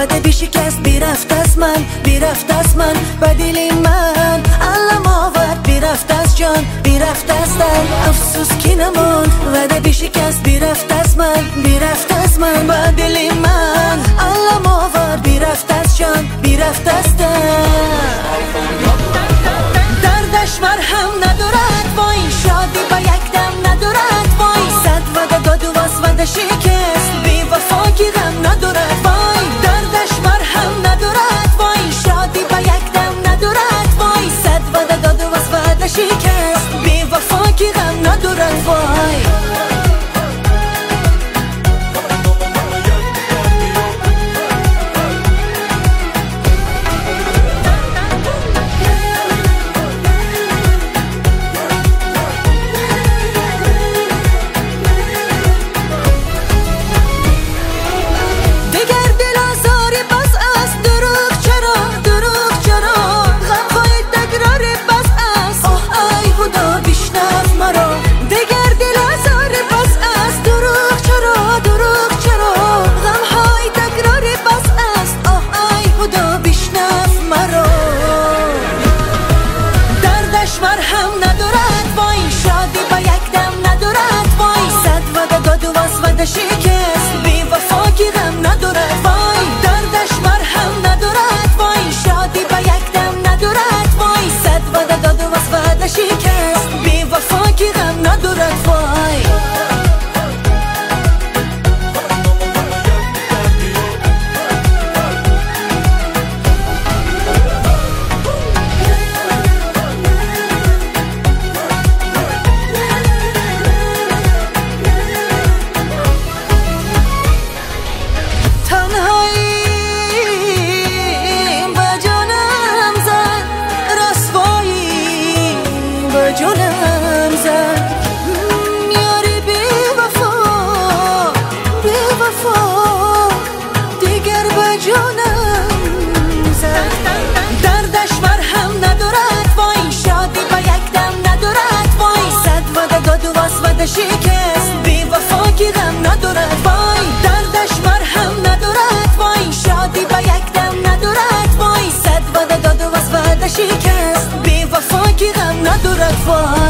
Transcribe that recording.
وعده بی شکست بیرفت از من، بیرفت از من به دل من. علم آورد بیرفت از جان، بیرفت از دل، افسوس کی نموند. وعده بی شکست بیرفت از من، بیرفت از من به دل من. علم آورد بیرفت از جان، بیرفت از دل. دردش مرهم ندارد وای، شادی با یک دم ندارد وای. صد وعده داد و باز وعده شکست، بی وفا کی غم ندارد وای. دردش مرهم ندارد وای، شادی با یک دم ندارد وای. صد وعده داد و باز وعده شکست، بی وفا کی غم ندارد وای. مرهم ندارد وای، شادی با یک دم ندارد وای. صد وعده داد و باز وعده شکست، بی وفا کی غم ندارد وای. دردش مرهم ندارد وای، شادی با یک دم ندارد وای. صد وعده داد و باز وعده شکست، بی وفا کی غم ندارد وای. جونم زد یاری بی وفا، بی وفا دیگر به جونم زد. دردش مرهم ندارد وای، شادی با یک دم ندارد وای. صد وعده داد و باز وعده شکست، بی وفا کی غم ندارد وای. دردش مرهم ندارد وای، شادی با یک دم ندارد وای. صد وعده داد و باز وعده شکست، بی وفا کی غم ندارد وای.